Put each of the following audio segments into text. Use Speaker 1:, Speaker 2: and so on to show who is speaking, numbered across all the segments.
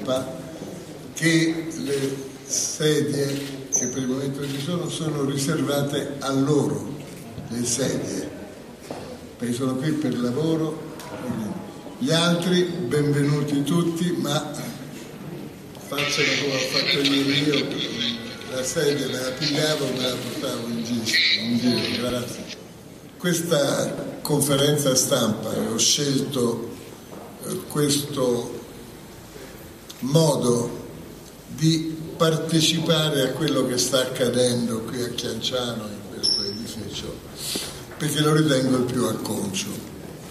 Speaker 1: stampa che le sedie che per il momento ci sono riservate a loro, le sedie, perché sono qui per lavoro. Gli altri, benvenuti tutti, ma facciano come ho fatto io, la sedia me la pigliavo e me la portavo in giro. Grazie. Questa conferenza stampa, ho scelto questo modo di partecipare a quello che sta accadendo qui a Chianciano, in questo edificio, perché lo ritengo il più acconcio.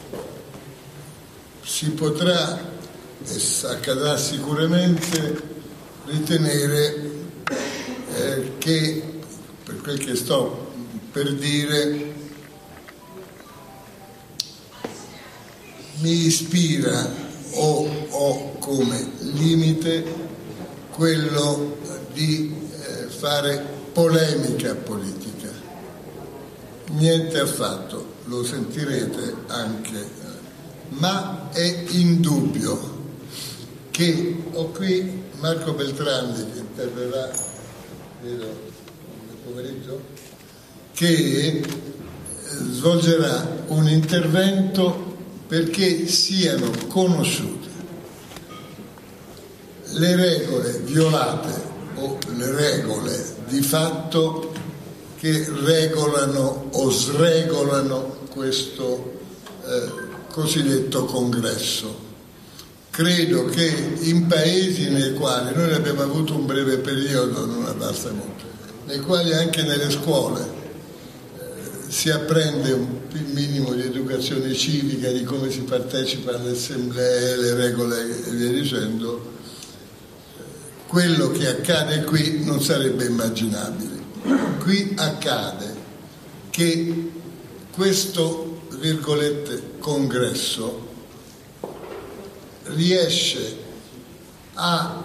Speaker 1: Si potrà, e accadrà sicuramente, ritenere che, per quel che sto per dire, mi ispira o ho come limite quello di fare polemica politica. Niente affatto, lo sentirete anche. Ma è indubbio che ho qui Marco Beltrandi, che interverrà nel pomeriggio, che svolgerà un intervento perché siano conosciute le regole violate o le regole di fatto che regolano o sregolano questo cosiddetto congresso. Credo che in paesi nei quali noi abbiamo avuto un breve periodo, non abbassa molto, nei quali anche nelle scuole si apprende un minimo di educazione civica, di come si partecipa alle assemblee, le regole e via dicendo, quello che accade qui non sarebbe immaginabile. Qui accade che questo virgolette congresso riesce a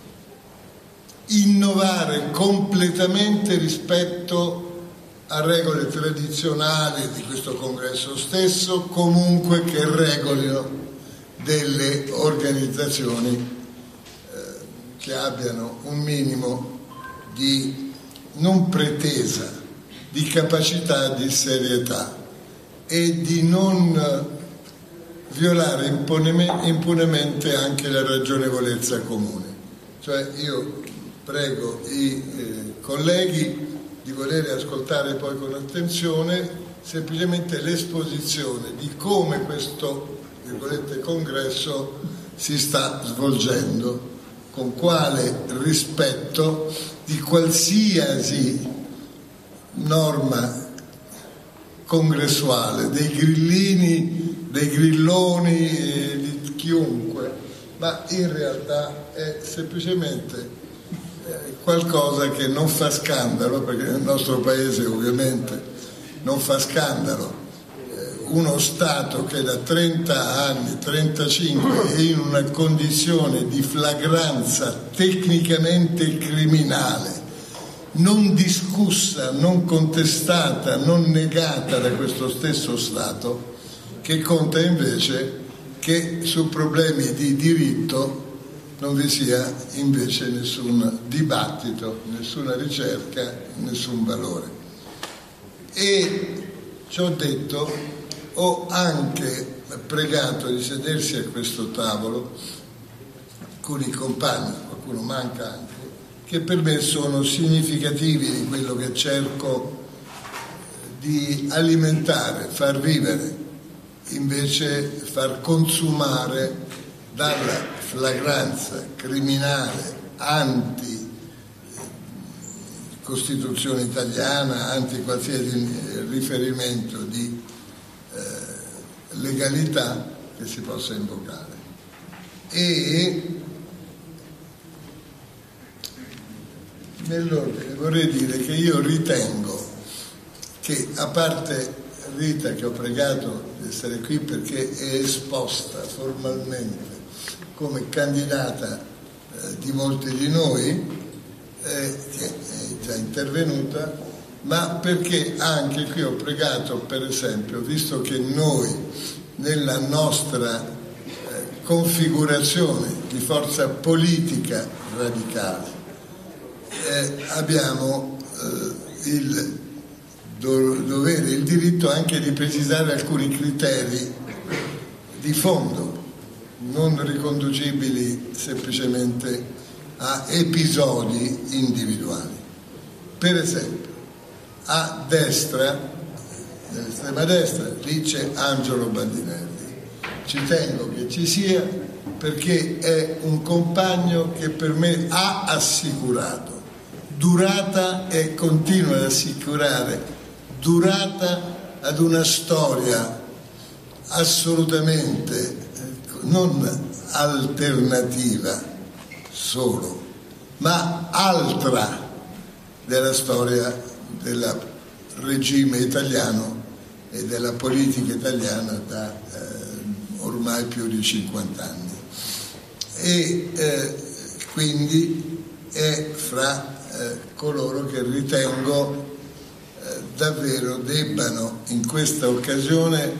Speaker 1: innovare completamente rispetto a regole tradizionali di questo congresso stesso, comunque che regolino delle organizzazioni che abbiano un minimo di non pretesa, di capacità di serietà e di non violare impunemente anche la ragionevolezza comune. Cioè io prego i colleghi di volere ascoltare poi con attenzione semplicemente l'esposizione di come questo virgolette congresso si sta svolgendo, con quale rispetto di qualsiasi norma congressuale, dei grillini, dei grilloni, di chiunque, ma in realtà è semplicemente qualcosa che non fa scandalo, perché nel nostro paese ovviamente non fa scandalo uno Stato che da 30 anni, 35, è in una condizione di flagranza tecnicamente criminale, non discussa, non contestata, non negata da questo stesso Stato, che conta invece che su problemi di diritto non vi sia invece nessun dibattito, nessuna ricerca, nessun valore. E ciò detto, ho anche pregato di sedersi a questo tavolo alcuni compagni, qualcuno manca anche, che per me sono significativi di quello che cerco di alimentare, far vivere, invece far consumare dalla flagranza criminale anti-Costituzione italiana, anti qualsiasi riferimento di legalità che si possa invocare. E nell'ordine vorrei dire che io ritengo che, a parte Rita, che ho pregato di essere qui perché è esposta formalmente come candidata di molti di noi, che è già intervenuta, ma perché anche qui ho pregato, per esempio, visto che noi nella nostra configurazione di forza politica radicale. Abbiamo il dovere, il diritto anche di precisare alcuni criteri di fondo, non riconducibili semplicemente a episodi individuali. Per esempio, a destra, nell'estrema destra, lì c'è Angelo Bandinelli. Ci tengo che ci sia perché è un compagno che per me ha assicurato durata e continua ad assicurare durata ad una storia assolutamente non alternativa solo, ma altra della storia del regime italiano e della politica italiana da ormai più di 50 anni. E quindi è fra coloro che ritengo davvero debbano in questa occasione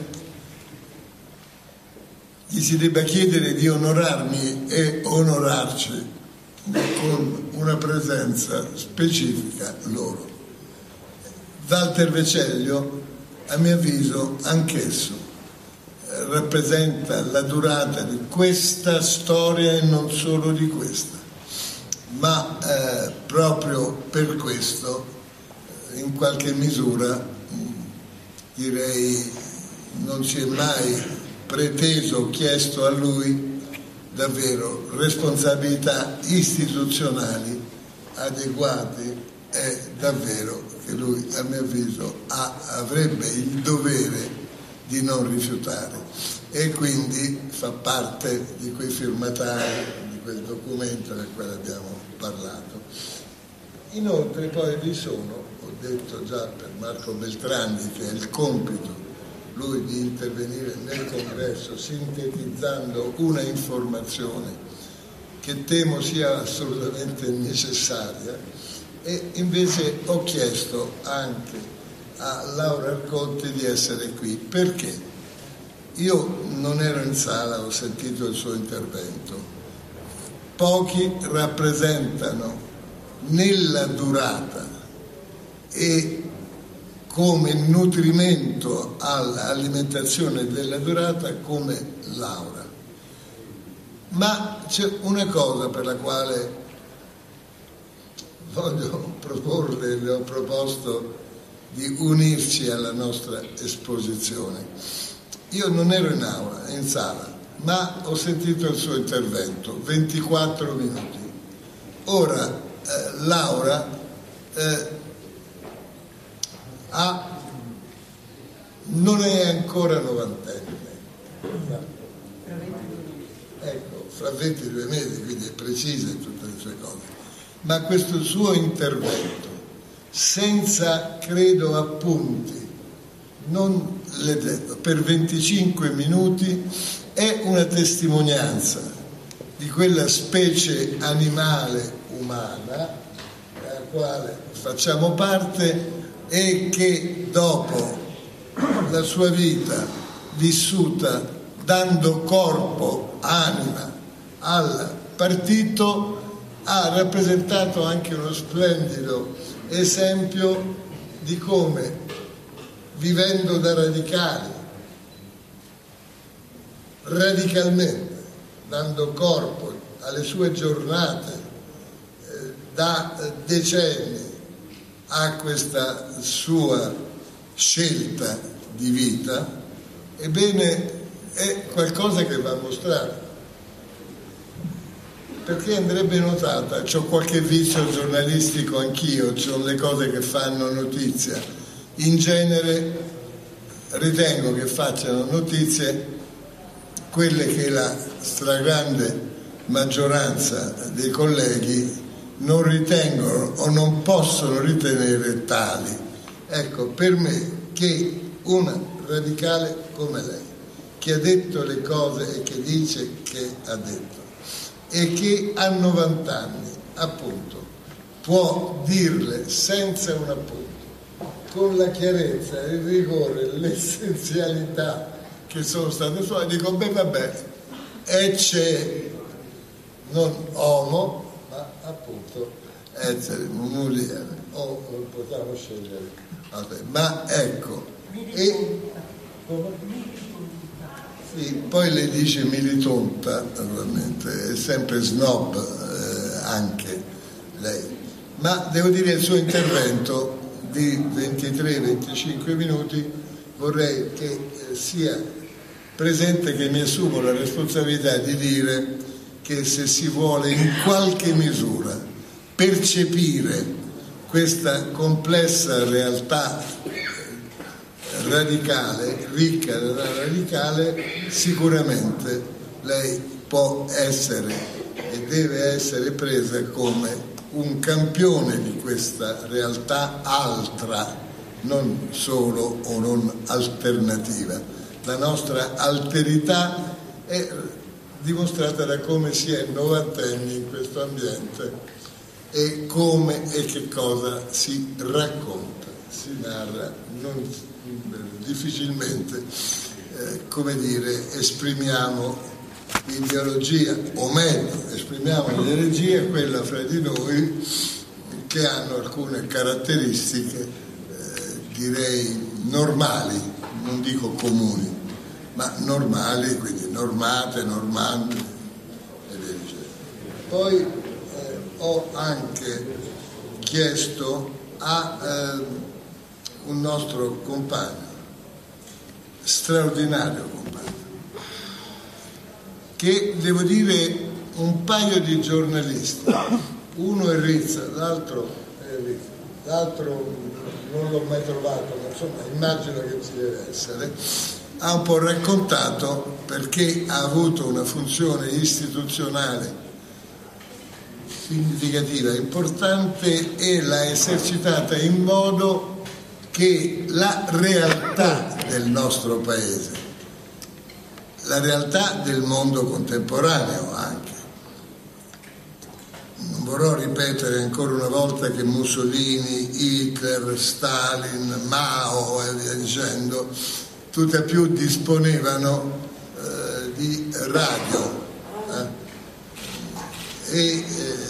Speaker 1: gli si debba chiedere di onorarmi e onorarci con una presenza specifica loro. Walter Vecellio, a mio avviso, anch'esso rappresenta la durata di questa storia e non solo di questa, ma proprio per questo in qualche misura direi non si è mai preteso o chiesto a lui davvero responsabilità istituzionali adeguate e davvero che lui a mio avviso avrebbe il dovere di non rifiutare e quindi fa parte di quei firmatari di quel documento del quale abbiamo parlato. Inoltre poi vi sono, ho detto già per Marco Beltrandi che è il compito lui di intervenire nel congresso sintetizzando una informazione che temo sia assolutamente necessaria, e invece ho chiesto anche a Laura Arconti di essere qui perché io non ero in sala, ho sentito il suo intervento. Pochi rappresentano nella durata e come nutrimento all'alimentazione della durata come Laura. Ma c'è una cosa per la quale voglio proporle, le ho proposto di unirci alla nostra esposizione. Io non ero in sala, ma ho sentito il suo intervento, 24 minuti. Ora Laura non è ancora novantenne, ecco, fra 22 mesi, quindi è precisa in tutte le sue cose, ma questo suo intervento senza credo appunti, non le detto, per 25 minuti è una testimonianza di quella specie animale umana della quale facciamo parte e che dopo la sua vita vissuta dando corpo, anima al partito ha rappresentato anche uno splendido esempio di come vivendo da radicali, radicalmente dando corpo alle sue giornate da decenni a questa sua scelta di vita, ebbene è qualcosa che va mostrato, perché andrebbe notata. C'ho qualche vizio giornalistico anch'io, c'ho le cose che fanno notizia, in genere ritengo che facciano notizie quelle che la stragrande maggioranza dei colleghi non ritengono o non possono ritenere tali. Ecco, per me che una radicale come lei, che ha detto le cose e che dice che ha detto, e che a 90 anni, appunto, può dirle senza un appunto, con la chiarezza, il rigore, l'essenzialità che sono state sue, dico, beh, vabbè, ecce non homo, ma appunto essere muliere, o possiamo scegliere. Vabbè, ma ecco, sì, poi le dice militonta, naturalmente, è sempre snob anche lei, ma devo dire il suo intervento di 23-25 minuti vorrei che sia presente che mi assumo la responsabilità di dire che se si vuole in qualche misura percepire questa complessa realtà radicale, ricca da radicale, sicuramente lei può essere e deve essere presa come un campione di questa realtà altra, non solo o non alternativa. La nostra alterità è dimostrata da come si è novantenni in questo ambiente e come e che cosa si racconta, si narra, difficilmente, come dire, esprimiamo ideologia, o meglio, esprimiamo l'ideologia, quella fra di noi, che hanno alcune caratteristiche, direi normali, non dico comuni, ma normali, quindi normate, normande e via dicendo. Poi ho anche chiesto a un nostro compagno, straordinario compagno, che devo dire un paio di giornalisti, uno è Rizza, l'altro non l'ho mai trovato, ma insomma immagino che ci deve essere, ha un po' raccontato perché ha avuto una funzione istituzionale significativa, importante, e l'ha esercitata in modo che la realtà del nostro paese, la realtà del mondo contemporaneo anche, non vorrò ripetere ancora una volta che Mussolini, Hitler, Stalin, Mao e via dicendo, tutt'al più disponevano di radio e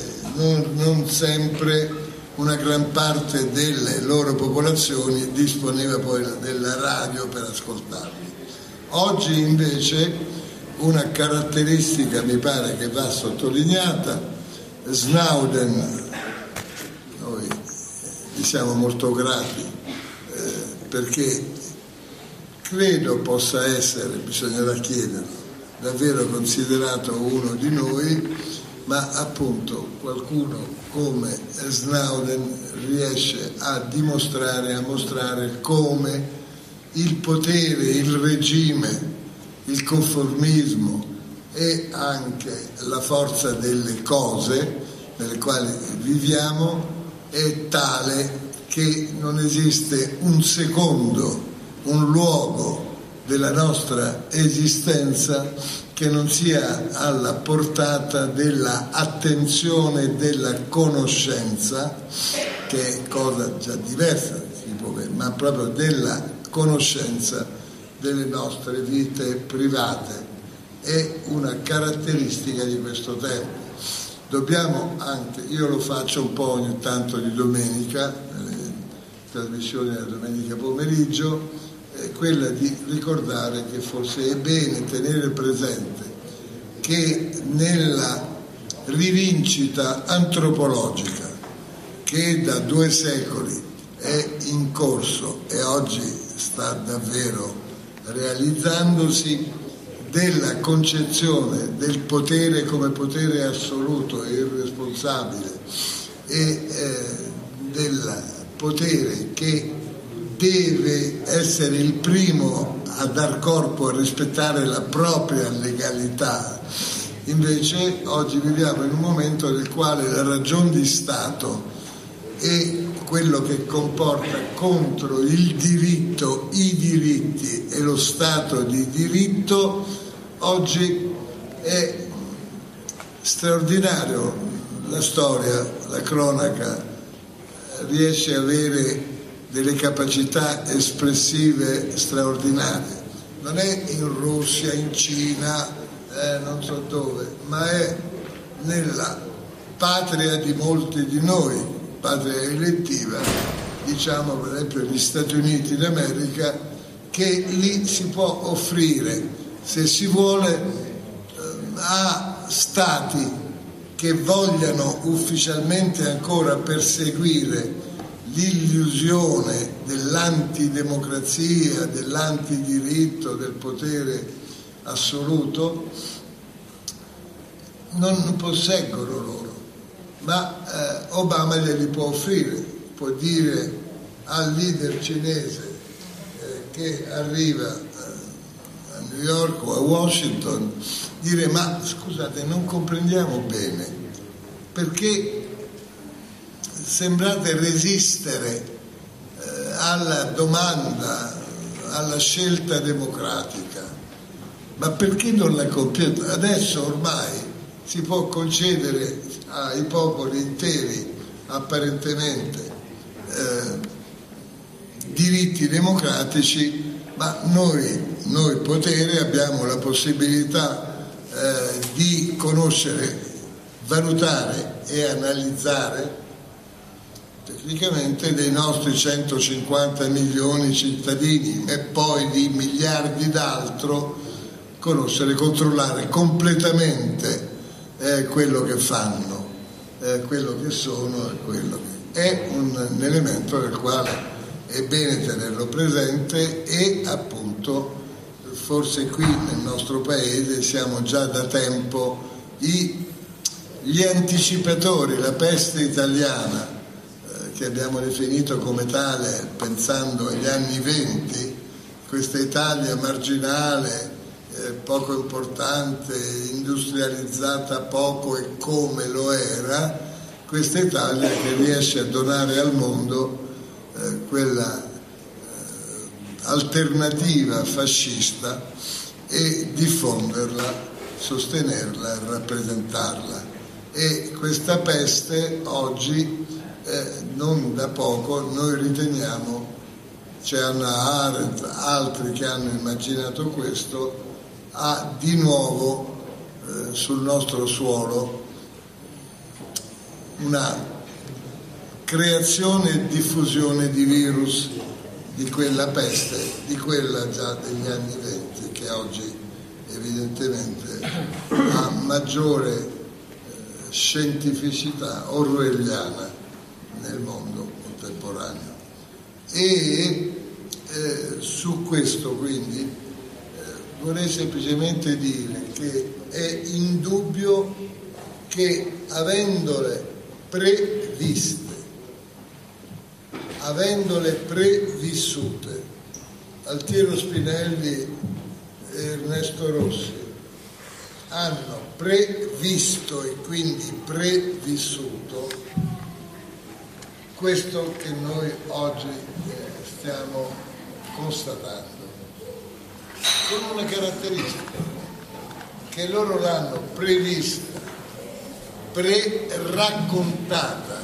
Speaker 1: non sempre una gran parte delle loro popolazioni disponeva poi della radio per ascoltarli. Oggi invece una caratteristica mi pare che va sottolineata: Snowden, noi gli siamo molto grati perché credo possa essere, bisognerà chiederlo, davvero considerato uno di noi, ma appunto qualcuno come Snowden riesce a dimostrare, a mostrare come il potere, il regime, il conformismo e anche la forza delle cose nelle quali viviamo è tale che non esiste un secondo, un luogo della nostra esistenza che non sia alla portata della attenzione, della conoscenza, che è cosa già diversa, ma proprio della conoscenza delle nostre vite private. È una caratteristica di questo tempo. Dobbiamo anche, io lo faccio un po' ogni tanto di domenica, nelle trasmissioni della domenica pomeriggio, quella di ricordare che forse è bene tenere presente che nella rivincita antropologica che da 2 secoli è in corso e oggi sta davvero realizzandosi, della concezione del potere come potere assoluto e irresponsabile e del potere che deve essere il primo a dar corpo a rispettare la propria legalità. Invece oggi viviamo in un momento nel quale la ragion di Stato e quello che comporta contro il diritto, i diritti e lo Stato di diritto oggi è straordinario. La storia, la cronaca riesce a avere delle capacità espressive straordinarie. Non è in Russia, in Cina, non so dove, ma è nella patria di molti di noi, patria elettiva, diciamo per esempio gli Stati Uniti d'America, che lì si può offrire, se si vuole, a stati che vogliano ufficialmente ancora perseguire l'illusione dell'antidemocrazia, dell'antidiritto, del potere assoluto, non posseggono loro, ma Obama glieli può offrire, può dire al leader cinese che arriva a New York o a Washington, dire: ma scusate, non comprendiamo bene perché sembrate resistere alla domanda, alla scelta democratica, ma perché non la compiete? Adesso ormai si può concedere ai popoli interi apparentemente diritti democratici, ma noi potere abbiamo la possibilità di conoscere, valutare e analizzare tecnicamente dei nostri 150 milioni cittadini e poi di miliardi d'altro, conoscere, controllare completamente quello che fanno, quello che sono e quello che è un elemento del quale è bene tenerlo presente. E appunto forse qui nel nostro paese siamo già da tempo gli anticipatori, la peste italiana, che abbiamo definito come tale pensando agli anni '20, questa Italia marginale, poco importante, industrializzata poco e come lo era, questa Italia che riesce a donare al mondo quella alternativa fascista e diffonderla, sostenerla e rappresentarla. E questa peste oggi, non da poco, noi riteniamo, c'è Hannah Arendt, altri che hanno immaginato questo, ha di nuovo sul nostro suolo una creazione e diffusione di virus di quella peste, di quella già degli anni '20, che oggi evidentemente ha maggiore scientificità orwelliana nel mondo contemporaneo. E su questo quindi vorrei semplicemente dire che è indubbio che avendole previssute, Altiero Spinelli e Ernesto Rossi hanno previsto e quindi previssuto questo che noi oggi stiamo constatando, con una caratteristica, che loro l'hanno prevista, pre-raccontata,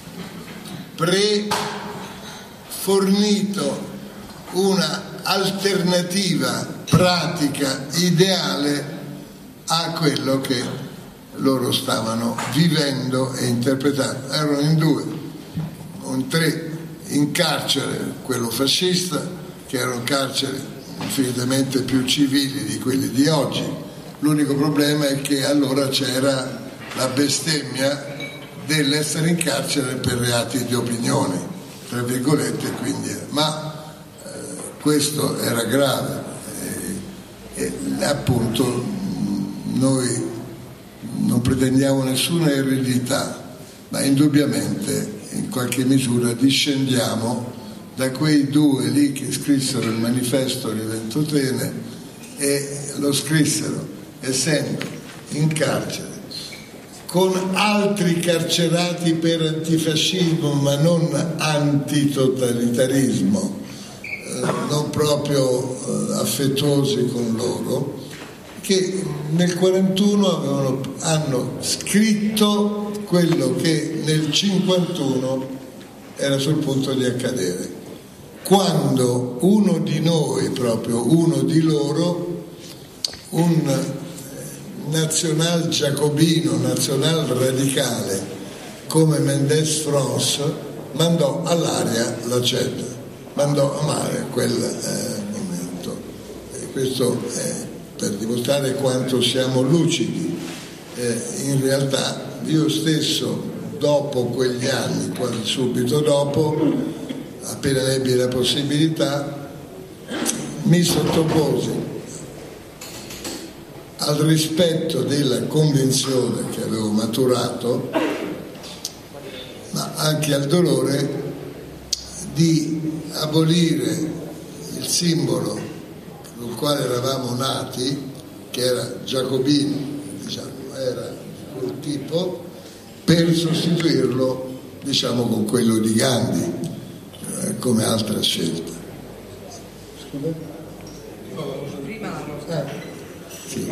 Speaker 1: pre-fornito una alternativa pratica ideale a quello che loro stavano vivendo e interpretando. Erano in due, in tre, in carcere quello fascista, che erano carceri infinitamente più civili di quelli di oggi. L'unico problema è che allora c'era la bestemmia dell'essere in carcere per reati di opinione, tra virgolette, quindi, ma questo era grave e appunto noi non pretendiamo nessuna eredità, ma indubbiamente in qualche misura discendiamo da quei due lì che scrissero il manifesto di Ventotene, e lo scrissero essendo in carcere con altri carcerati per antifascismo, ma non antitotalitarismo, non proprio affettuosi con loro, che nel 1941 hanno scritto quello che nel 1951 era sul punto di accadere, quando uno di noi, proprio uno di loro, un nazional giacobino, nazional radicale come Mendès France mandò all'aria la CED, mandò a mare quel momento. E questo è per dimostrare quanto siamo lucidi. In realtà io stesso, dopo quegli anni, quasi subito dopo, appena ebbi la possibilità, mi sottoposi al rispetto della convenzione che avevo maturato, ma anche al dolore di abolire il simbolo con il quale eravamo nati, che era giacobino, diciamo, era quel tipo, per sostituirlo, diciamo, con quello di Gandhi, come altra scelta. Scusa?
Speaker 2: Prima la nostra.
Speaker 1: Sì.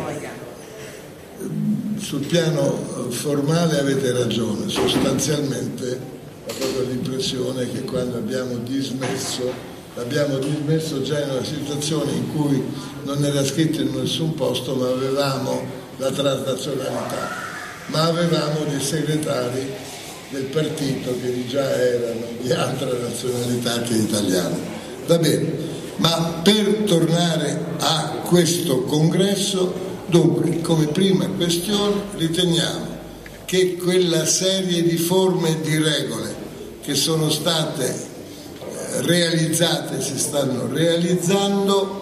Speaker 1: Sul piano formale avete ragione, sostanzialmente ho proprio l'impressione che quando l'abbiamo dismesso già in una situazione in cui non era scritto in nessun posto, ma avevamo la transnazionalità, ma avevamo dei segretari del partito che già erano di altra nazionalità che italiana. Va bene, ma per tornare a questo congresso, dunque, come prima questione riteniamo che quella serie di forme e di regole che sono state realizzate, si stanno realizzando,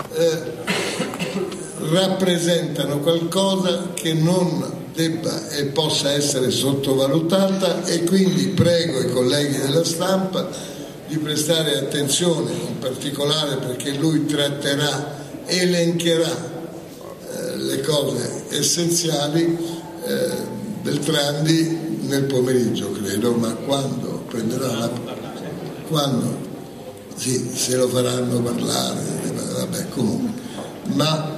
Speaker 1: rappresentano qualcosa che non debba e possa essere sottovalutata, e quindi prego i colleghi della stampa di prestare attenzione, in particolare perché lui tratterà, elencherà le cose essenziali. Beltrandi nel pomeriggio, credo, ma quando prenderà quando sì, se lo faranno parlare, vabbè, comunque, ma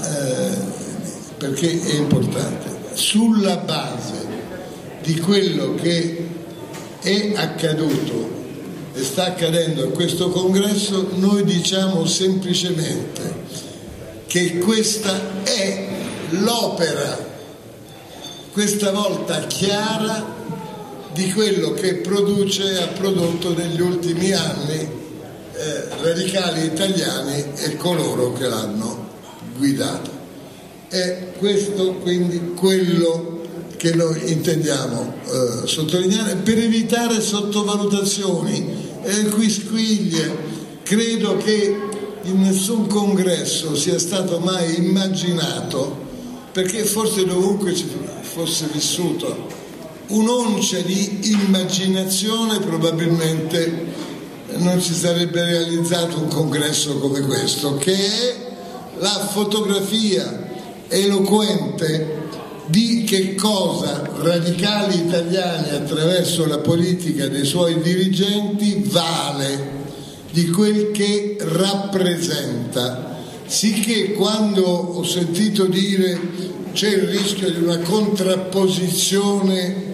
Speaker 1: perché è importante, sulla base di quello che è accaduto e sta accadendo a questo congresso, noi diciamo semplicemente che questa è l'opera, questa volta chiara, di quello che ha prodotto negli ultimi anni radicali italiani e coloro che l'hanno guidata. È questo quindi quello che noi intendiamo sottolineare, per evitare sottovalutazioni e quisquiglie. Credo che in nessun congresso sia stato mai immaginato, perché forse dovunque ci fosse vissuto un'oncia di immaginazione, probabilmente non si sarebbe realizzato un congresso come questo, che è la fotografia eloquente di che cosa radicali italiani attraverso la politica dei suoi dirigenti vale, di quel che rappresenta, sicché quando ho sentito dire c'è il rischio di una contrapposizione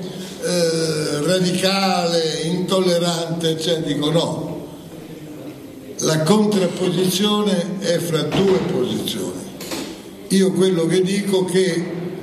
Speaker 1: radicale, intollerante, cioè, dico no, la contrapposizione è fra due posizioni. Io quello che dico che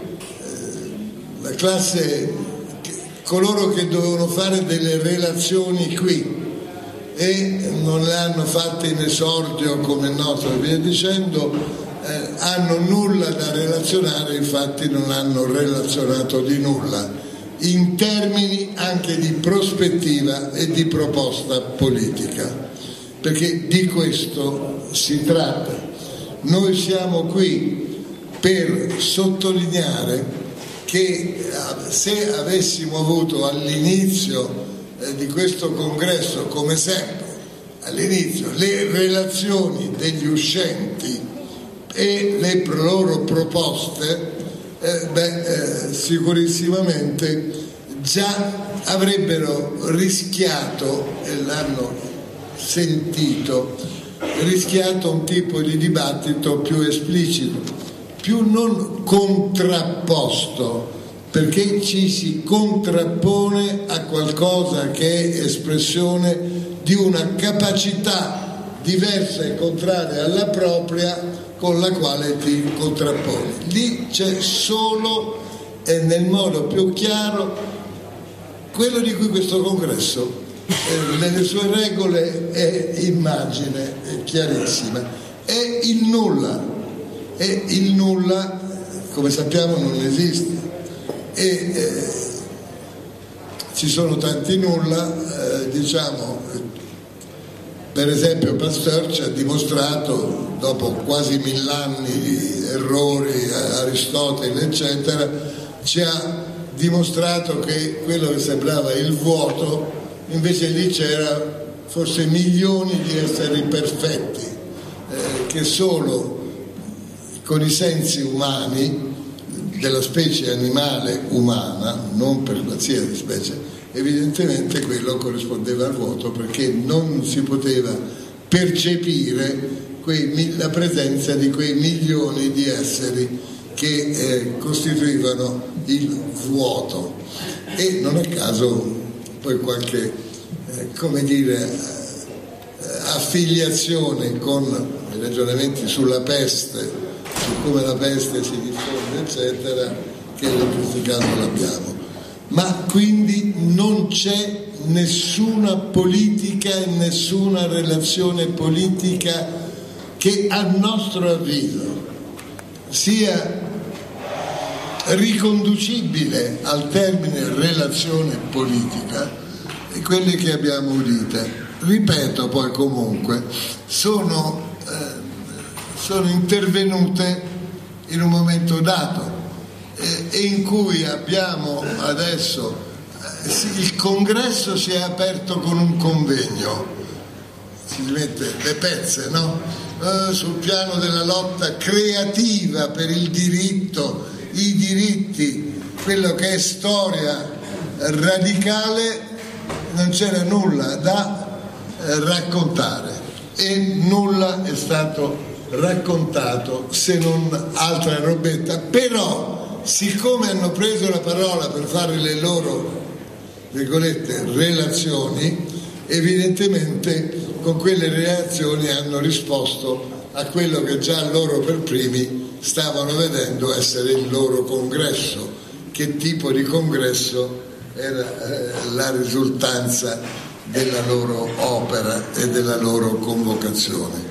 Speaker 1: la classe, coloro che dovevano fare delle relazioni qui e non le hanno fatte in esordio, come è noto e via dicendo, hanno nulla da relazionare, infatti non hanno relazionato di nulla in termini anche di prospettiva e di proposta politica, perché di questo si tratta. Noi siamo qui per sottolineare che se avessimo avuto all'inizio di questo congresso, come sempre all'inizio, le relazioni degli uscenti e le loro proposte, sicurissimamente già avrebbero rischiato, e l'hanno sentito, rischiato un tipo di dibattito più esplicito, più non contrapposto, perché ci si contrappone a qualcosa che è espressione di una capacità diversa e contraria alla propria con la quale ti contrapponi. Lì c'è solo e nel modo più chiaro quello di cui questo congresso nelle sue regole è immagine chiarissima, è il nulla, e il nulla come sappiamo non esiste, e ci sono tanti nulla, diciamo. Per esempio Pasteur ci ha dimostrato, dopo quasi 1000 anni di errori, Aristotele eccetera, ci ha dimostrato che quello che sembrava il vuoto, invece lì c'era forse milioni di esseri perfetti, che solo con i sensi umani della specie animale umana, non per qualsiasi specie, evidentemente quello corrispondeva al vuoto, perché non si poteva percepire la presenza di quei milioni di esseri che costituivano il vuoto. E non a caso poi qualche affiliazione con i ragionamenti sulla peste, su come la peste si diffonde eccetera, che elettrificando l'abbiamo. Ma quindi non c'è nessuna politica e nessuna relazione politica che a nostro avviso sia riconducibile al termine relazione politica, e quelle che abbiamo udite, ripeto, poi comunque sono intervenute in un momento dato, e in cui abbiamo adesso il congresso si è aperto con un convegno, si mette le pezze, no? Sul piano della lotta creativa per il diritto, i diritti, quello che è storia radicale, non c'era nulla da raccontare e nulla è stato raccontato se non altra robetta. Però siccome hanno preso la parola per fare le loro, virgolette, relazioni, evidentemente con quelle relazioni hanno risposto a quello che già loro per primi stavano vedendo essere il loro congresso. Che tipo di congresso era la risultanza della loro opera e della loro convocazione.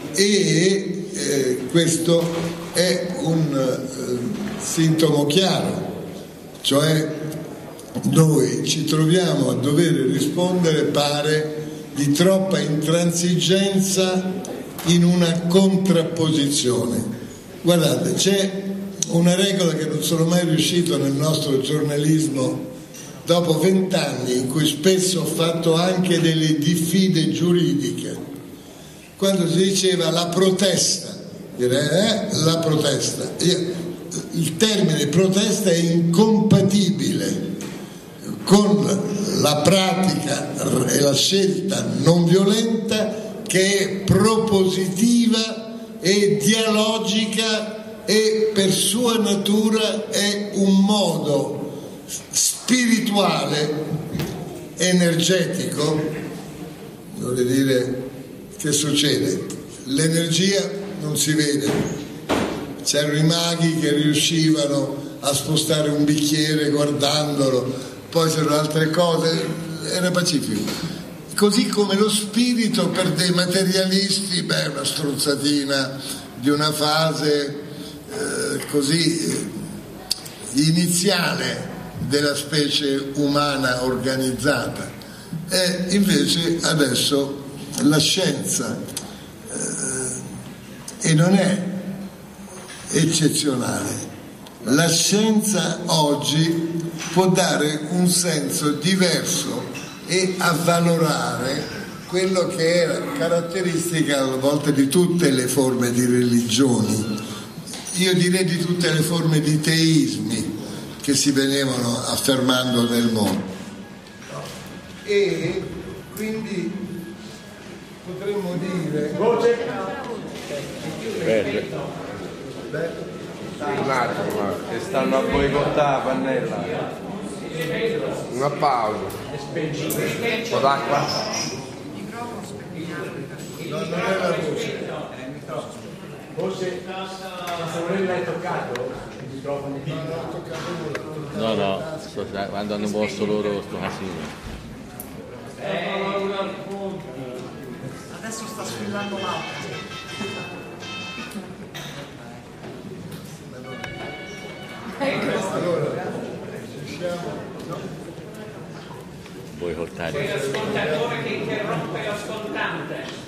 Speaker 1: E questo è un sintomo chiaro, cioè noi ci troviamo a dover rispondere, pare, di troppa intransigenza in una contrapposizione. Guardate, c'è una regola che non sono mai riuscito nel nostro giornalismo, dopo 20 anni in cui spesso ho fatto anche delle diffide giuridiche, quando si diceva la protesta, direi la protesta, il termine protesta è incompatibile con la pratica e la scelta non violenta, che è propositiva e dialogica e per sua natura è un modo spirituale, energetico. Vuol dire, che succede? L'energia non si vede, c'erano i maghi che riuscivano a spostare un bicchiere guardandolo, poi c'erano altre cose, era pacifico. Così come lo spirito per dei materialisti, una strozzatina di una fase così iniziale della specie umana organizzata. E invece adesso la scienza, e non è eccezionale, la scienza oggi può dare un senso diverso e avvalorare quello che era caratteristica a volte di tutte le forme di religioni, io direi di tutte le forme di teismi che si venivano affermando nel mondo. E quindi potremmo dire
Speaker 3: un attimo, che stanno a boicottare Pannella. Una pausa. Un po' d'acqua?
Speaker 1: No, non è la voce.
Speaker 4: Forse non l'hai toccato il microfono?
Speaker 5: No, sto andando in posto loro sto casino.
Speaker 2: Adesso sta sfilando l'altro.
Speaker 1: Allora, ci siamo.
Speaker 5: Vuoi portare?
Speaker 6: C'è l'ascoltatore che interrompe l'ascoltante.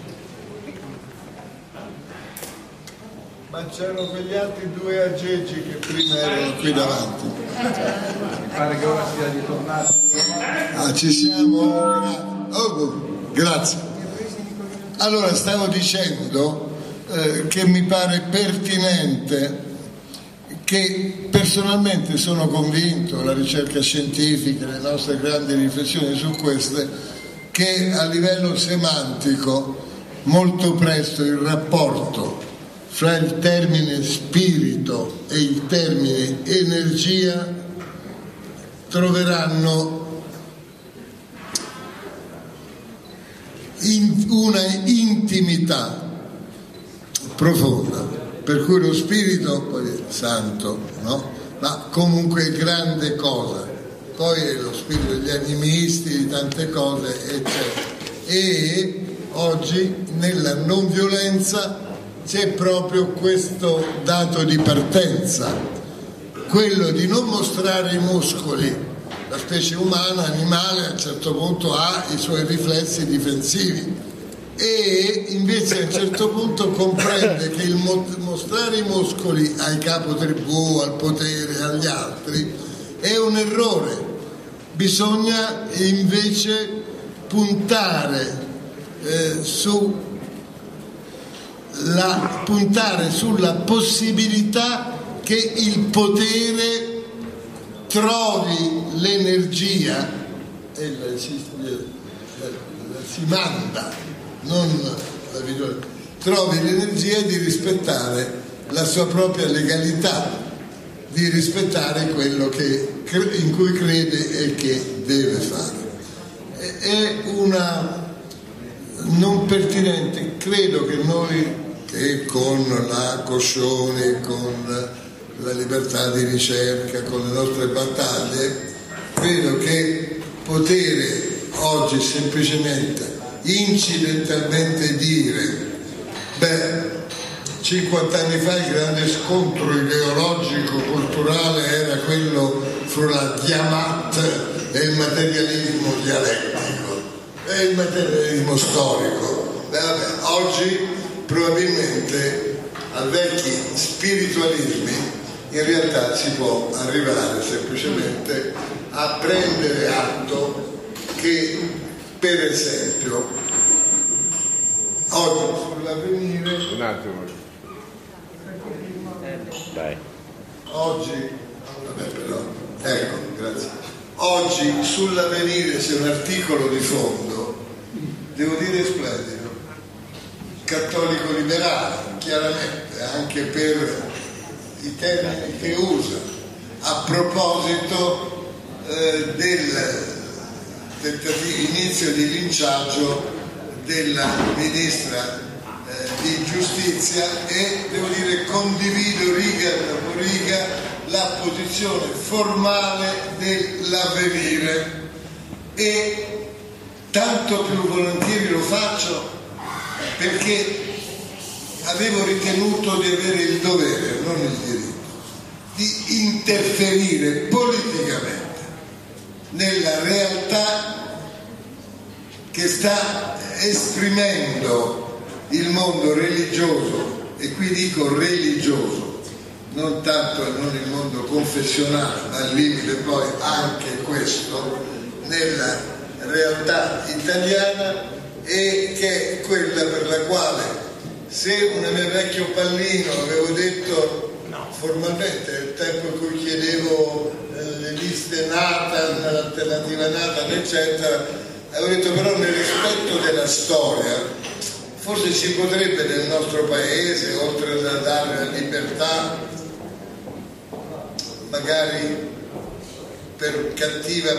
Speaker 1: Ma c'erano quegli altri due aggeggi che prima erano qui davanti.
Speaker 3: Mi pare che ora sia ritornato.
Speaker 1: Ah, ci siamo? Grazie. Allora, stavo dicendo che mi pare pertinente, che personalmente sono convinto, la ricerca scientifica, le nostre grandi riflessioni su queste, che a livello semantico molto presto il rapporto fra il termine spirito e il termine energia troveranno una intimità profonda, per cui lo spirito poi è santo, no? Ma comunque è grande cosa, poi è lo spirito degli animisti, di tante cose, eccetera. E oggi nella non violenza c'è proprio questo dato di partenza, quello di non mostrare i muscoli. La specie umana, animale, a un certo punto ha i suoi riflessi difensivi e invece a un certo punto comprende che il mostrare i muscoli ai capotribù, al potere, agli altri è un errore. Bisogna invece puntare sulla possibilità che il potere trovi l'energia e si manda, non la violenza, trovi l'energia di rispettare la sua propria legalità, di rispettare quello in cui crede e che deve fare. È una non pertinente, credo che noi che con la Coscioni, con la libertà di ricerca, con le nostre battaglie, credo che potere oggi semplicemente incidentalmente dire 50 anni fa il grande scontro ideologico culturale era quello fra la Diamat e il materialismo dialettico e il materialismo storico. Oggi probabilmente a vecchi spiritualismi in realtà si può arrivare semplicemente a prendere atto che, per esempio, oggi sull'avvenire,
Speaker 3: Un attimo.
Speaker 5: Dai.
Speaker 1: ecco, grazie. Oggi sull'avvenire c'è un articolo di fondo, devo dire splendido, cattolico liberale, chiaramente, anche per i termini che usa, a proposito del inizio di linciaggio della ministra di giustizia, e devo dire condivido riga dopo riga la posizione formale dell'Avvenire, e tanto più volentieri lo faccio perché avevo ritenuto di avere il dovere, non il diritto, di interferire politicamente nella realtà che sta esprimendo il mondo religioso, e qui dico religioso, non tanto non il mondo confessionale, ma al limite poi anche questo, nella realtà italiana, e che è quella per la quale, se un mio vecchio pallino avevo detto formalmente nel tempo in cui chiedevo le liste Nathan, l'alternativa Nathan eccetera, avevo detto però nel rispetto della storia forse si potrebbe nel nostro paese, oltre a dare la libertà, magari per cattiva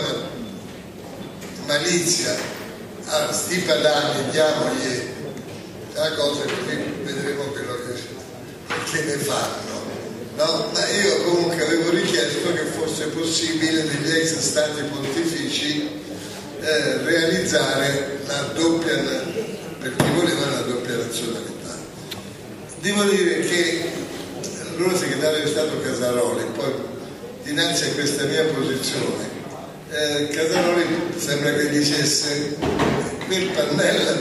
Speaker 1: malizia a sti padani diamogli la cosa, così vedremo quello che che ne fanno, no? Ma io comunque avevo richiesto che fosse possibile negli ex stati pontifici realizzare la doppia, per chi voleva la doppia nazionalità. Devo dire che l'allora segretario di Stato Casaroli, poi dinanzi a questa mia posizione, Casaroli sembra che dicesse quel Pannella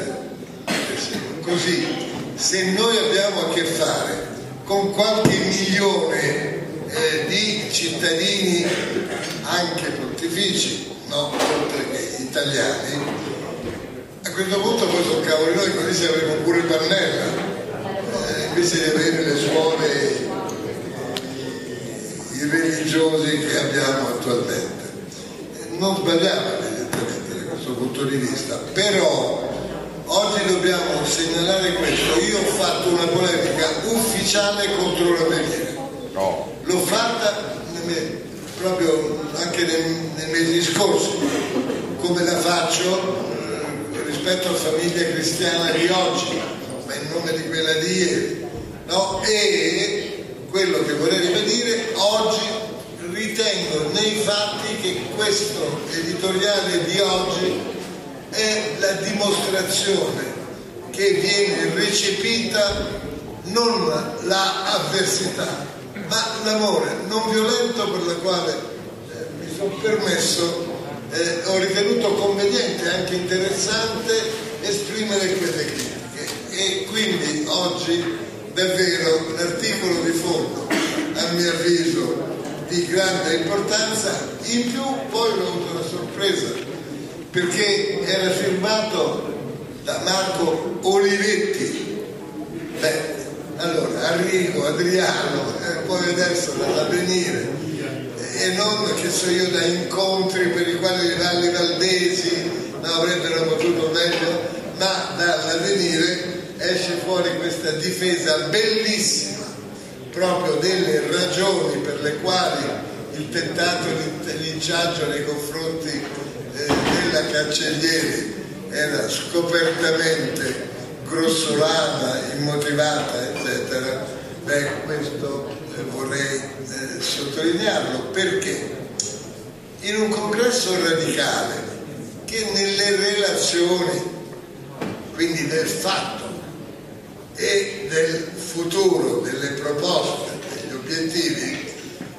Speaker 1: così, se noi abbiamo a che fare con qualche milione di cittadini anche pontifici, no, oltre che italiani, a questo punto poi sono cavoli noi, così se avremo pure Pannella, invece di avere le suore i religiosi che abbiamo attualmente. Non sbagliamo evidentemente da questo punto di vista, però oggi dobbiamo segnalare questo. Io ho fatto una polemica ufficiale contro l'Avvenire, l'ho fatta proprio anche nei mesi scorsi, come la faccio rispetto alla famiglia cristiana di oggi, ma in nome di quella di ieri, no? E quello che vorrei ribadire oggi, ritengo nei fatti che questo editoriale di oggi è la dimostrazione che viene recepita non l'avversità, ma l'amore non violento, per la quale mi sono permesso, ho ritenuto conveniente, anche interessante, esprimere quelle critiche. E quindi oggi davvero l'articolo di fondo, a mio avviso, di grande importanza. In più poi ho avuto una sorpresa, perché era firmato da Marco Olivetti. Allora Arrigo, Adriano, poi adesso dall'Avvenire, e non che so io da incontri per i quali le Valli Valdesi non avrebbero potuto meglio, ma dall'Avvenire esce fuori questa difesa bellissima proprio delle ragioni per le quali il tentato di linciaggio nei confronti della Cancellieri era scopertamente grossolana, immotivata, eccetera. Questo vorrei sottolinearlo, perché in un congresso radicale che nelle relazioni, quindi del fatto e del futuro, delle proposte, degli obiettivi,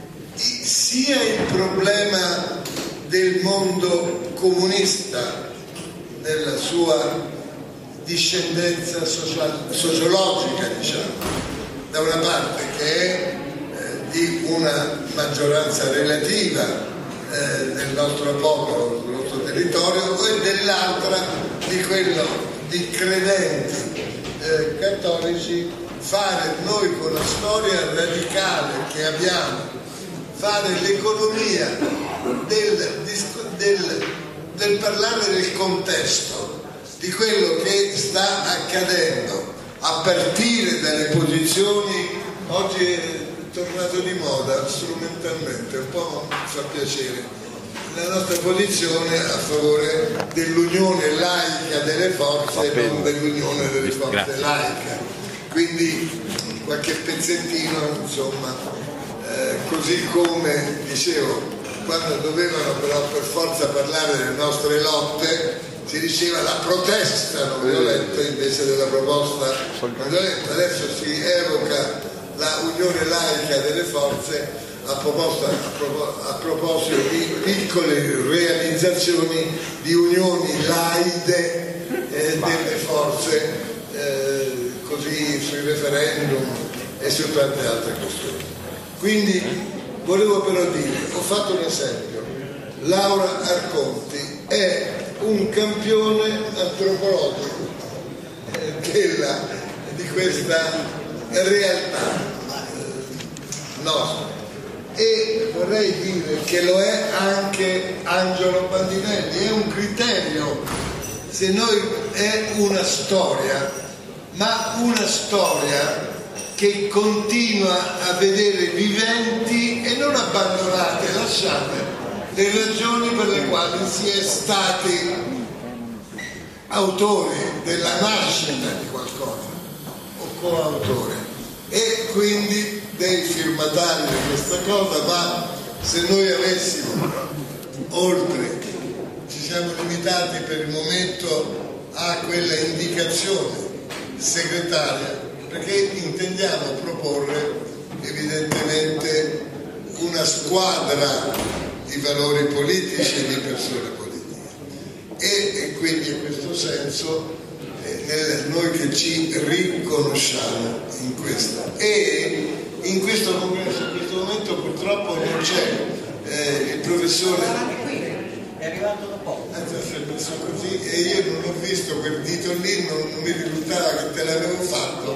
Speaker 1: sia il problema del mondo comunista nella sua discendenza sociologica, diciamo, da una parte che è di una maggioranza relativa del nostro popolo, del nostro territorio, e dell'altra di quello di credenti cattolici, fare noi con la storia radicale che abbiamo, fare l'economia del parlare del contesto, di quello che sta accadendo, a partire dalle posizioni. Oggi è tornato di moda strumentalmente, un po' mi fa piacere, la nostra posizione a favore dell'unione laica delle forze e non dell'unione delle forze laiche, quindi qualche pezzettino, insomma, così come dicevo, quando dovevano però per forza parlare delle nostre lotte si diceva la protesta non violenta invece della proposta non violenta. Adesso si evoca la unione laica delle forze a proposito di piccole realizzazioni di unioni laide delle forze, così sui referendum e su tante altre questioni. Quindi volevo però dire, ho fatto un esempio, Laura Arconti è un campione antropologico di questa realtà nostra, e vorrei dire che lo è anche Angelo Bandinelli. È un criterio, se noi è una storia, ma una storia che continua a vedere viventi e non abbandonate, lasciate le ragioni per le quali si è stati autori della nascita di qualcosa o coautori. e quindi dei firmatari di questa cosa, ma se noi avessimo oltre, ci siamo limitati per il momento a quella indicazione segretaria, perché intendiamo proporre evidentemente una squadra di valori politici e di persone politiche e quindi in questo senso noi che ci riconosciamo in questo, e in questo congresso in questo momento purtroppo non c'è il professore,
Speaker 2: è arrivato da poco.
Speaker 1: si è messo così e io non ho visto quel dito lì, non mi risultava che te l'avevo fatto.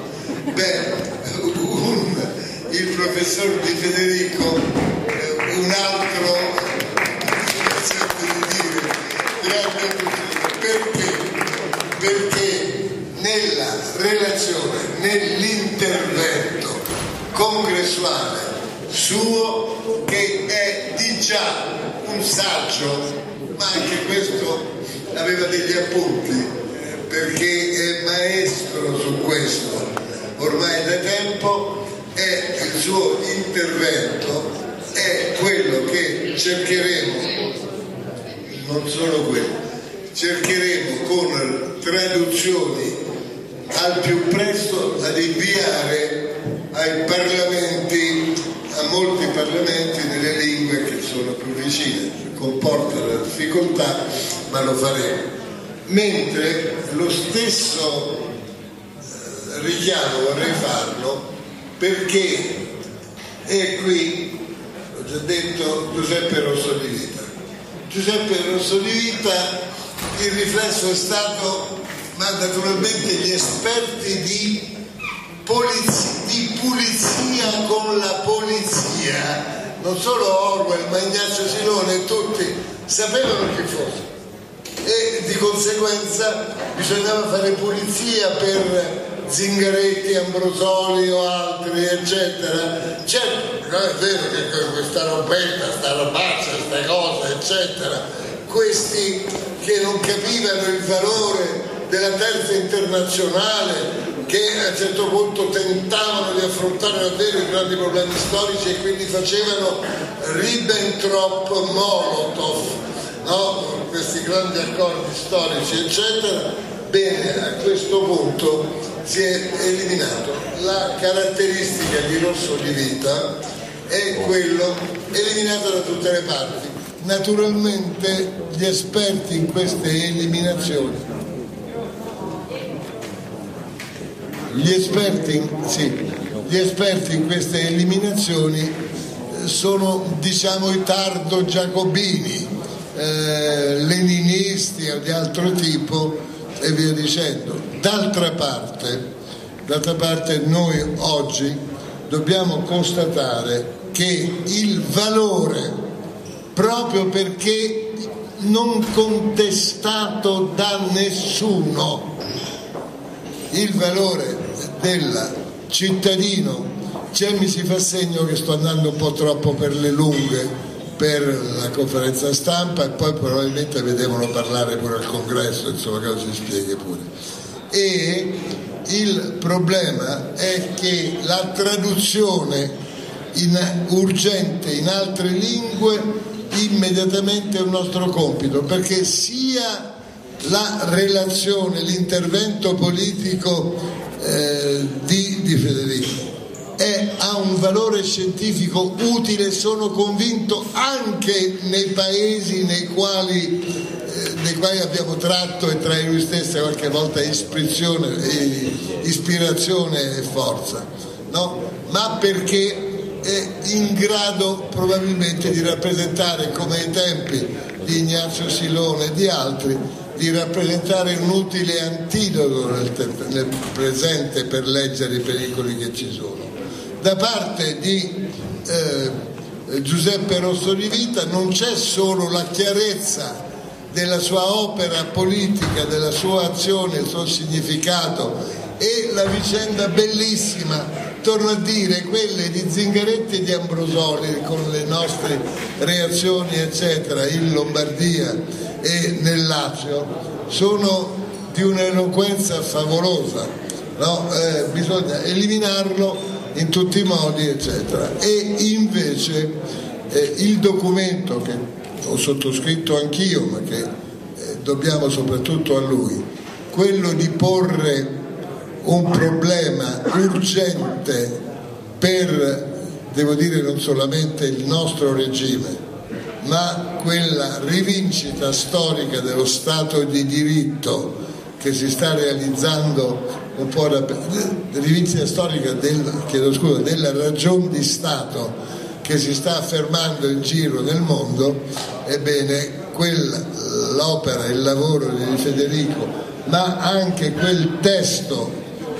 Speaker 1: Il professor Di Federico, un altro, sento di dire, grande professore, perché nella relazione, nell'intervento congressuale suo, che è di già un saggio, ma anche questo aveva degli appunti, perché è maestro su questo ormai da tempo, e il suo intervento è quello che cercheremo, non solo quello, cercheremo con traduzioni al più presto ad inviare ai parlamenti, a molti parlamenti nelle lingue che sono più vicine. Comporta la difficoltà, ma lo faremo. Mentre lo stesso richiamo vorrei farlo perché è qui, ho già detto, Giuseppe Rosso di Vita. Giuseppe Rosso di Vita, il riflesso è stato, ma naturalmente gli esperti di pulizia con la polizia, non solo Orwell ma Ignazio Silone, tutti sapevano chi fosse e di conseguenza bisognava fare pulizia per Zingaretti, Ambrosoli o altri eccetera. Certo, non è vero che questa robetta, sta robaccia, queste cose eccetera, questi che non capivano il valore della terza internazionale, che a un certo punto tentavano di affrontare davvero i grandi problemi storici e quindi facevano Ribbentrop-Molotov, no? Questi grandi accordi storici eccetera. Bene, a questo punto si è eliminato la caratteristica di Rosso di Vita, è quello eliminato da tutte le parti. Naturalmente gli esperti in queste eliminazioni, gli esperti in queste eliminazioni sono, diciamo, i tardo giacobini, leninisti o di altro tipo e via dicendo. D'altra parte noi oggi dobbiamo constatare che il valore, proprio perché non contestato da nessuno, il valore del cittadino, mi si fa segno che sto andando un po' troppo per le lunghe per la conferenza stampa e poi probabilmente vi devono parlare pure al congresso, insomma, che lo si spieghi pure. E il problema è che la traduzione urgente in altre lingue immediatamente è un nostro compito, perché sia la relazione, l'intervento politico di Federico ha un valore scientifico utile, sono convinto, anche nei paesi nei quali abbiamo tratto e tra lui stessa qualche volta ispirazione e forza, no? Ma perché è in grado probabilmente di rappresentare, come ai tempi di Ignazio Silone e di altri, di rappresentare un utile antidoto nel presente per leggere i pericoli che ci sono. Da parte di Giuseppe Rosso di Vita non c'è solo la chiarezza della sua opera politica, della sua azione, il suo significato e la vicenda bellissima, torno a dire, quelle di Zingaretti e di Ambrosoli con le nostre reazioni eccetera in Lombardia e nel Lazio, sono di un'eloquenza favolosa, no? Bisogna eliminarlo in tutti i modi, eccetera. E invece il documento che ho sottoscritto anch'io, ma che dobbiamo soprattutto a lui, quello di porre un problema urgente per, devo dire, non solamente il nostro regime, ma quella rivincita storica dello Stato di diritto che si sta realizzando un po' rivincita storica della ragion di Stato che si sta affermando in giro nel mondo. Ebbene, l'opera, il lavoro di Federico, ma anche quel testo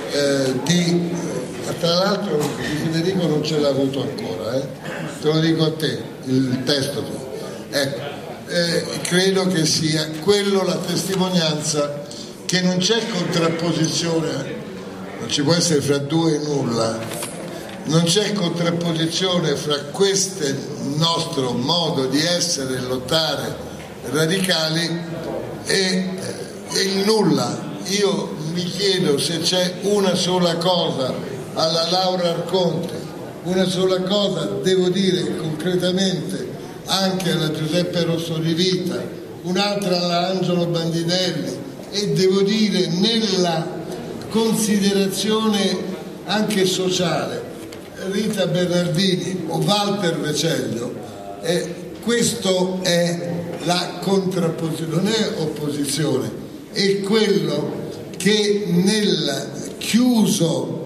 Speaker 1: tra l'altro di Federico non ce l'ha avuto ancora, te lo dico a te, il testo. Ecco, credo che sia quello la testimonianza che non c'è contrapposizione, non ci può essere fra due nulla, non c'è contrapposizione fra questo nostro modo di essere e lottare radicali e il nulla. Io mi chiedo se c'è una sola cosa alla Laura Arconte, una sola cosa, devo dire concretamente, anche alla Giuseppe Rossodivita, un'altra alla Angelo Bandinelli, e devo dire nella considerazione anche sociale, Rita Bernardini o Walter Veceglio, questo è la contrapposizione, non è opposizione, è quello che nel chiuso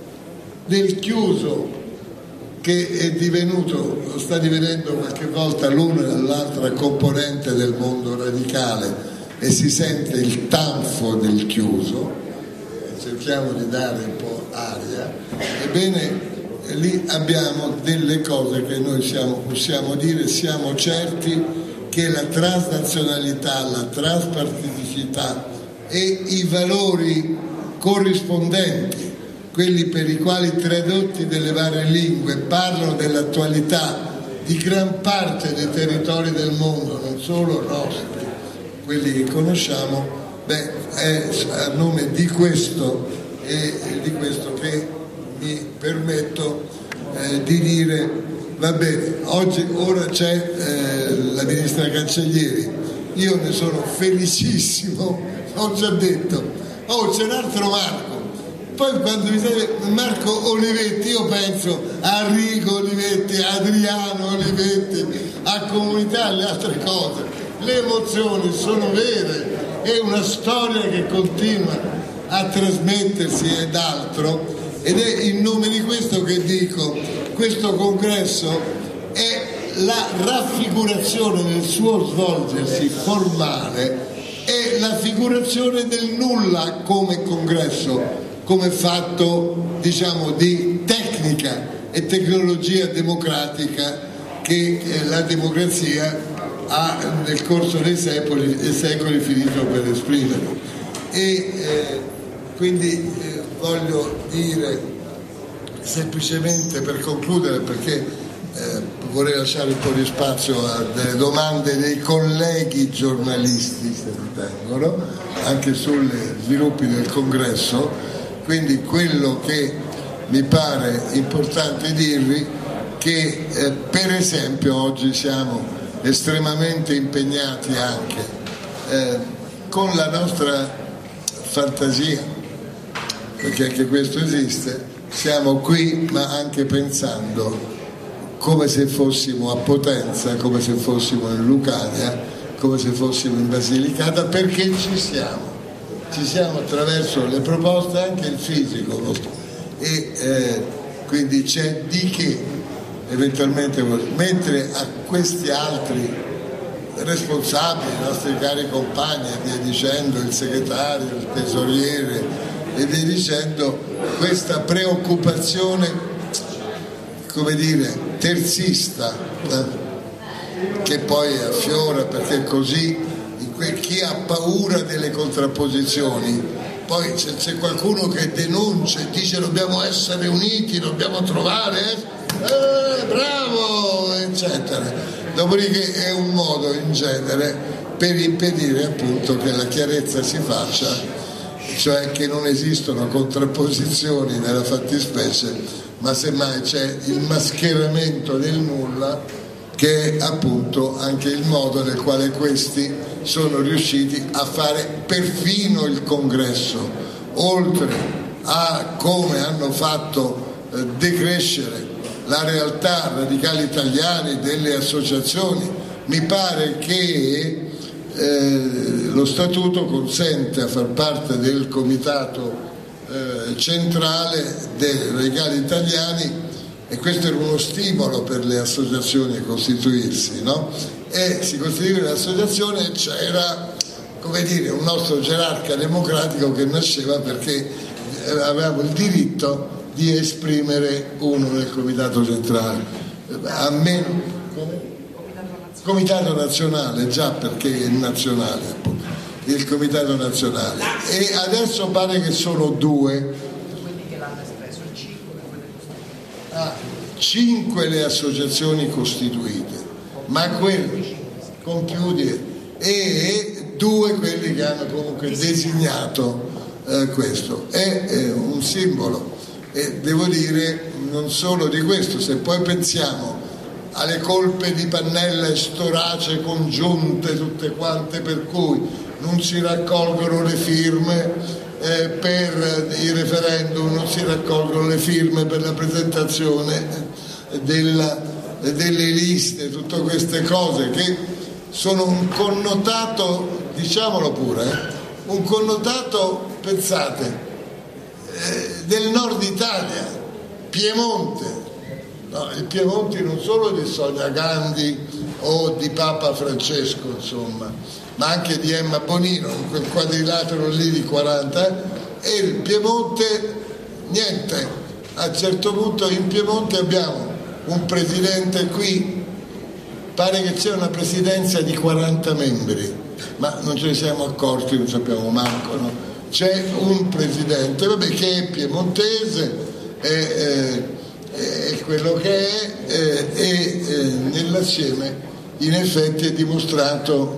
Speaker 1: che è divenuto, lo sta divenendo qualche volta l'una e l'altra componente del mondo radicale, e si sente il tanfo del chiuso, cerchiamo di dare un po' aria. Ebbene, lì abbiamo delle cose che noi possiamo dire, siamo certi che la transnazionalità, la transpartiticità e i valori corrispondenti, quelli per i quali i tradotti delle varie lingue parlano dell'attualità di gran parte dei territori del mondo, non solo nostri, quelli che conosciamo, è a nome di questo e di questo che mi permetto di dire, va bene, ora c'è la ministra Cancellieri, io ne sono felicissimo, ho già detto, c'è un altro Marco. Poi quando mi dice Marco Olivetti, io penso a Rico Olivetti, a Adriano Olivetti, a Comunità, alle altre cose. Le emozioni sono vere, è una storia che continua a trasmettersi ed altro, ed è in nome di questo che dico, questo congresso è la raffigurazione nel suo svolgersi formale, è la figurazione del nulla come congresso, come fatto, diciamo, di tecnica e tecnologia democratica che la democrazia ha nel corso dei secoli finito per esprimere. E quindi voglio dire semplicemente, per concludere, perché vorrei lasciare un po' di spazio a delle domande dei colleghi giornalisti, se ritengono, anche sugli sviluppi del congresso. Quindi quello che mi pare importante dirvi che per esempio oggi siamo estremamente impegnati anche con la nostra fantasia, perché anche questo esiste, siamo qui ma anche pensando come se fossimo a Potenza, come se fossimo in Lucania, come se fossimo in Basilicata, perché ci siamo attraverso le proposte, anche il fisico, e quindi c'è di che eventualmente, mentre a questi altri responsabili, i nostri cari compagni e via dicendo, il segretario, il tesoriere e via dicendo, questa preoccupazione, come dire, terzista, che poi affiora, perché così chi ha paura delle contrapposizioni, poi c'è qualcuno che denuncia e dice dobbiamo essere uniti, dobbiamo trovare, bravo, eccetera. Dopodiché è un modo in genere per impedire appunto che la chiarezza si faccia, cioè che non esistono contrapposizioni nella fattispecie, ma semmai c'è il mascheramento del nulla, che è appunto anche il modo nel quale questi sono riusciti a fare perfino il congresso, oltre a come hanno fatto decrescere la realtà radicali italiani delle associazioni. Mi pare che lo statuto consente a far parte del comitato centrale dei radicali italiani, e questo era uno stimolo per le associazioni a costituirsi, no? E si costituiva l'associazione, c'era, come dire, un nostro gerarca democratico che nasceva perché avevamo il diritto di esprimere uno nel comitato centrale, a meno comitato nazionale, già, perché è nazionale, il comitato nazionale, e adesso pare che sono 2. 5 le associazioni costituite, ma quelli compiuti, e 2 quelli che hanno comunque designato questo. È un simbolo, e devo dire non solo di questo, se poi pensiamo alle colpe di Pannella e Storace congiunte tutte quante, per cui non si raccolgono le firme per i referendum, non si raccolgono le firme per la presentazione delle liste, tutte queste cose che sono un connotato, diciamolo pure, un connotato, pensate, del nord Italia, Piemonte. No, il Piemonte non solo di Sonia Gandhi o di Papa Francesco, insomma, ma anche di Emma Bonino, in quel quadrilatero lì di 40, e il Piemonte, niente. A un certo punto in Piemonte abbiamo un presidente, qui pare che c'è una presidenza di 40 membri, ma non ce ne siamo accorti, non sappiamo manco, no? C'è un presidente, vabbè, che è piemontese, è quello che è, e nell'assieme in effetti è dimostrato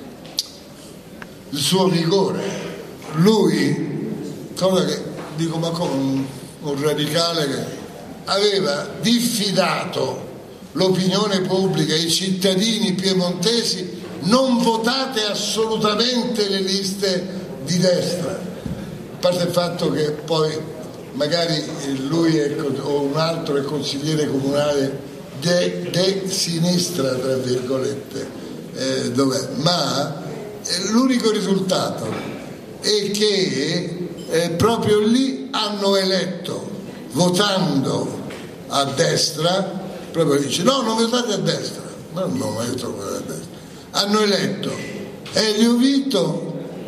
Speaker 1: il suo vigore. Lui, cosa che dico, ma come un radicale che aveva diffidato l'opinione pubblica, i cittadini piemontesi: non votate assolutamente le liste di destra, a parte il fatto che poi magari lui o un altro è consigliere comunale de sinistra, tra virgolette, dov'è? Ma l'unico risultato è che proprio lì hanno eletto, votando a destra, proprio dice no, non votate a destra, ma non ho detto a destra, hanno eletto Elio Vito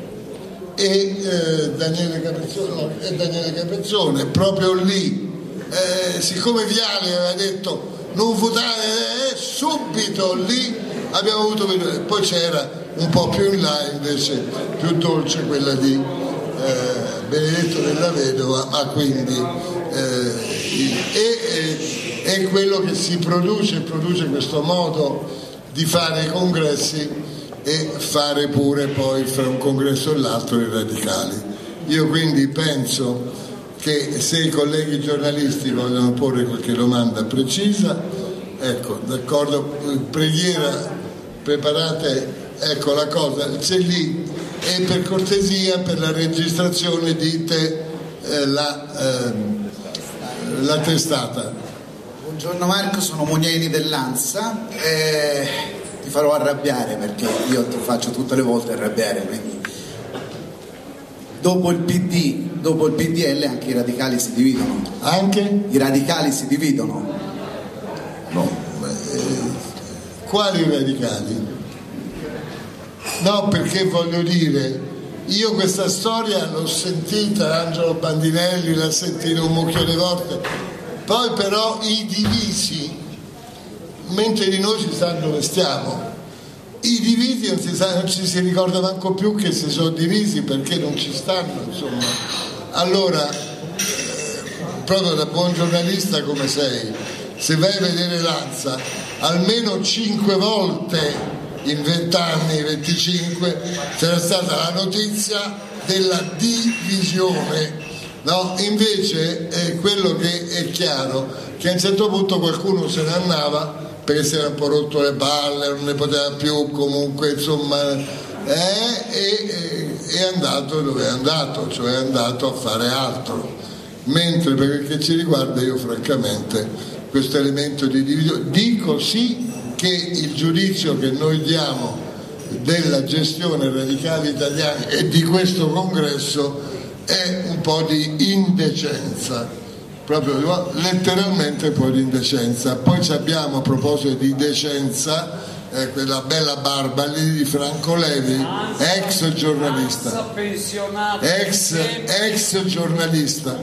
Speaker 1: e Daniele Capezzone, proprio lì, siccome Viale aveva detto non votare, subito lì abbiamo avuto, poi c'era un po' più in là invece più dolce quella di Benedetto della Vedova, ma quindi è quello che si produce questo modo di fare i congressi e fare pure poi fra un congresso e l'altro i radicali. Io quindi penso che se i colleghi giornalisti vogliono porre qualche domanda precisa, ecco, d'accordo, preghiera, preparate, ecco la cosa, c'è lì, e per cortesia per la registrazione dite la testata.
Speaker 7: Buongiorno Marco, sono Mugneni dell'Ansa. Ti farò arrabbiare perché io ti faccio tutte le volte arrabbiare, quindi dopo il PDL anche i radicali si dividono.
Speaker 1: Anche?
Speaker 7: I radicali si dividono.
Speaker 1: No, quali radicali? No, perché voglio dire, io questa storia l'ho sentita, Angelo Bandinelli l'ha sentita un mucchio di volte, poi però i divisi, mentre di noi si sa dove stiamo, i divisi non ci si ricorda manco più che si sono divisi, perché non ci stanno, insomma. Allora, proprio da buon giornalista come sei, se vai a vedere l'Ansa, almeno 5 volte in 20 anni, 25, c'era stata la notizia della divisione No, invece quello che è chiaro che a un certo punto qualcuno se ne andava perché si era un po' rotto le palle, non ne poteva più, comunque insomma è andato dove è andato, cioè è andato a fare altro. Mentre per quel che ci riguarda io francamente questo elemento di divisione, dico sì che il giudizio che noi diamo della gestione Radicali Italiani e di questo congresso è un po' di indecenza, proprio letteralmente un po' di indecenza. Poi abbiamo, a proposito di decenza, quella bella barba lì di Franco Levi, ex giornalista, ex giornalista,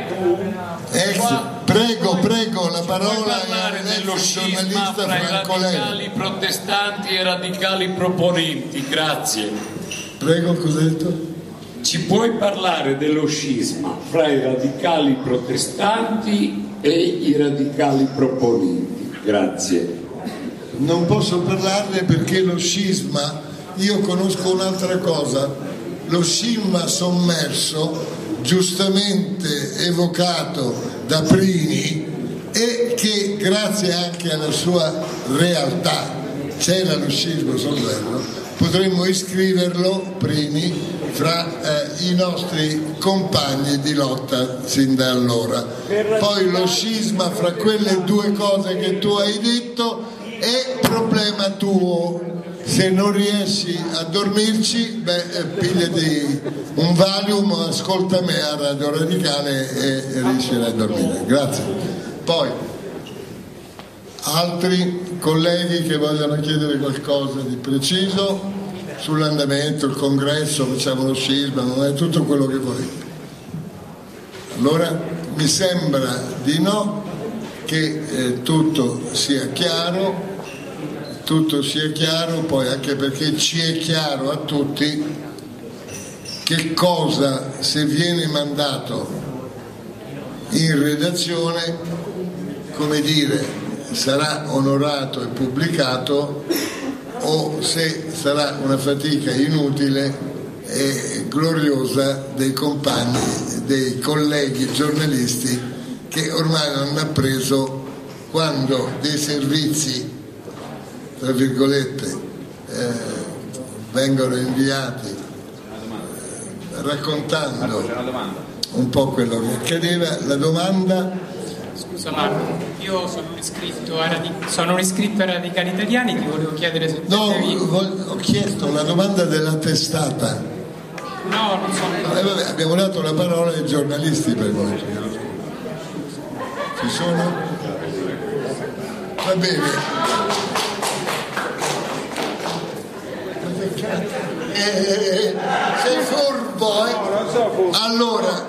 Speaker 1: prego la parola
Speaker 8: dello
Speaker 1: giornalista
Speaker 8: fra i
Speaker 1: Franco Levi.
Speaker 8: radicali protestanti e radicali proponenti, grazie.
Speaker 1: Prego, cosa hai detto?
Speaker 8: Ci puoi parlare dello scisma fra i radicali protestanti e i radicali proponenti? Grazie.
Speaker 1: Non posso parlarne perché lo scisma, io conosco un'altra cosa, lo scisma sommerso, giustamente evocato da Prini, e che grazie anche alla sua realtà, c'era lo scisma sommerso, potremmo iscriverlo, Prini, fra i nostri compagni di lotta sin da allora. Poi lo scisma fra quelle due cose che tu hai detto è problema tuo. Se non riesci a dormirci, pigliati un Valium, ascolta me a Radio Radicale e riuscirai a dormire. Grazie. Poi altri colleghi che vogliono chiedere qualcosa di preciso sull'andamento, il congresso, facciamo lo scisma, non è tutto quello che volete. Allora mi sembra di no, che tutto sia chiaro, poi anche perché ci è chiaro a tutti che cosa, se viene mandato in redazione, come dire, sarà onorato e pubblicato, o se sarà una fatica inutile e gloriosa dei compagni, dei colleghi giornalisti che ormai non hanno appreso quando dei servizi, tra virgolette, vengono inviati raccontando un po' quello che accadeva. La domanda?
Speaker 9: Scusa Marco, io sono un iscritto a Radicali Italiani, ti volevo chiedere se
Speaker 1: ho chiesto la domanda della testata.
Speaker 9: No, non sono.
Speaker 1: Vabbè, abbiamo dato la parola ai giornalisti per voi. Ci sono? Va bene. Sei furbo, eh? Allora.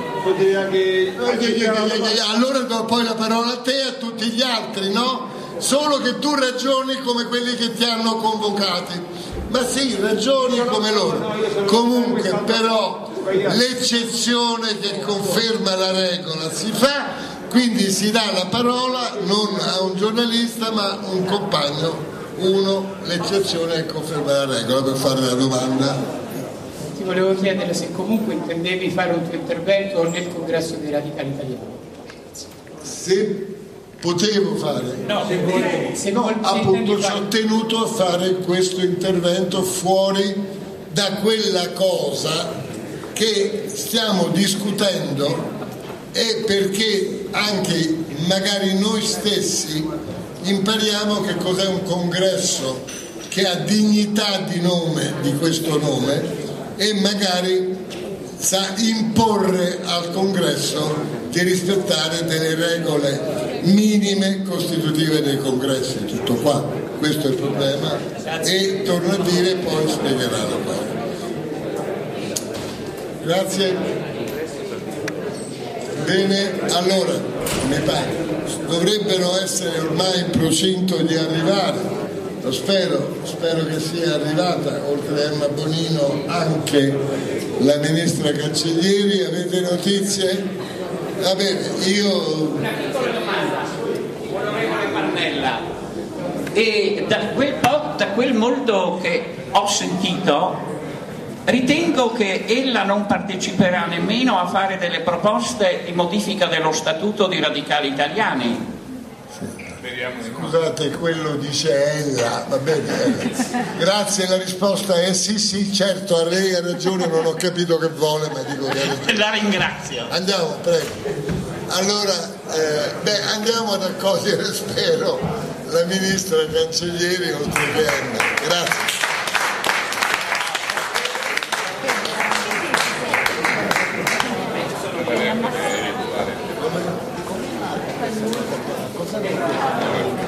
Speaker 1: Allora do poi la parola a te e a tutti gli altri, no? Solo che tu ragioni come quelli che ti hanno convocati. Ma sì, ragioni come loro. Comunque però l'eccezione che conferma la regola si fa, quindi si dà la parola non a un giornalista ma a un compagno, l'eccezione che conferma la regola per fare la domanda.
Speaker 9: Ti volevo chiedere se comunque intendevi fare un tuo intervento nel congresso dei Radicali Italiani.
Speaker 1: Se potevo fare,
Speaker 9: no, se
Speaker 1: appunto ci ho tenuto a fare questo intervento fuori da quella cosa che stiamo discutendo, e perché anche magari noi stessi impariamo che cos'è un congresso che ha dignità di nome, di questo nome, e magari sa imporre al congresso di rispettare delle regole minime costitutive dei congressi. Tutto qua, questo è il problema, e torno a dire, poi spiegherà la cosa. Grazie. Bene, allora mi pare dovrebbero essere ormai in procinto di arrivare. Lo spero che sia arrivata, oltre a Emma Bonino, anche la ministra Cancellieri. Avete notizie? Va bene, io...
Speaker 2: Una piccola domanda, onorevole Pannella. E da quel molto che ho sentito,
Speaker 6: Ritengo che ella non parteciperà nemmeno a fare delle proposte di modifica dello statuto di Radicali Italiani.
Speaker 1: Scusate, quello dice ella, va bene, ella. Grazie, la risposta è sì, certo, lei ha ragione, non ho capito che vuole, ma dico che ha ragione.
Speaker 6: La ringrazio.
Speaker 1: Andiamo, prego. Allora, andiamo ad accogliere, spero, la ministra Cancellieri, oltre che Anna. Grazie. Cosa